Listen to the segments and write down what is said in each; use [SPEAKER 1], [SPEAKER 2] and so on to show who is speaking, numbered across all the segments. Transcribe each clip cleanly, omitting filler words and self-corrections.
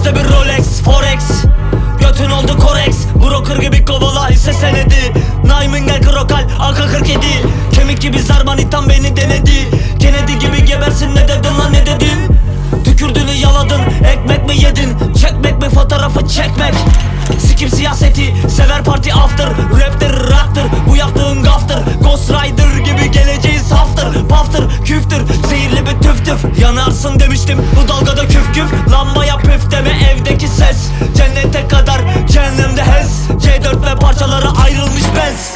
[SPEAKER 1] Gözde bir Rolex, Forex, götün oldu Korex. Broker gibi kovala hisse senedi. Naimin gel krokal, AK-47. Kemik gibi zarmanitan beni denedi. Kennedy gibi gebersin, ne dedin lan ne dedin? Tükürdüğünü yaladın, ekmek mi yedin? Çekmek mi fotoğrafı çekmek? Sikim siyaseti, sever parti after. Raptir, raptir, bu yaptığın gaftır. Ghost Rider gibi geleceğiz haftır. Paftır, küftür, zehirli bir tüf tüf. Yanarsın demiştim bu dalgada küf küf. Lambaya püf deme evdeki ses. Cennete kadar cehennemde hez. C4 ve parçalara ayrılmış bez.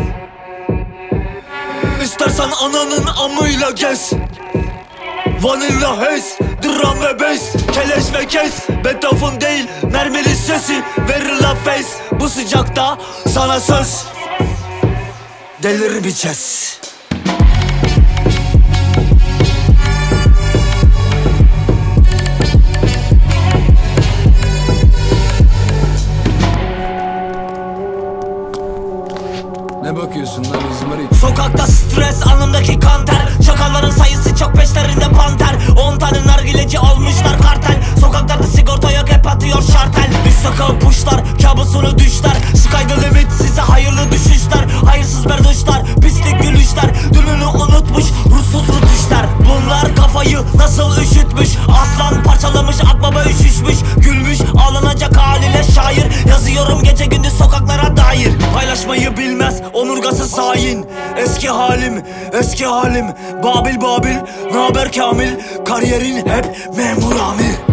[SPEAKER 1] İstersen ananın amıyla gez. Vanilla hez, dram ve bass, keleş ve kes. Beethoven değil, mermili sesi verir la face. Bu sıcakta sana söz, delir bir çes.
[SPEAKER 2] Ne bakıyorsun lan İzmarit?
[SPEAKER 1] Sokakta stres, anımdaki kanter. Çakalların sayısı çok, peşlerinde panter. 10 tane nargileci almışlar kartel. Sokaklarda sigorta yok, hep atıyor şartel. Üst sokağı puşlar, kabusunu düşler. Sky the limit, size hayırlı düşüşler. Hayırsız berduşlar, pislik gülüşler. Dününü unutmuş, ruhsuz rutuşlar. Bunlar kafayı nasıl üşütmüş? Aslan parçalamış, akbaba üşüşmüş. Gülmüş, ağlanacak haliyle şair. Yazıyorum gece gündüz sokaklara dair. Paylaşmayı bilmez, omurgasız hain. Eski halim, eski halim. Babil Babil, naber Kamil? Kariyerin hep memur amir.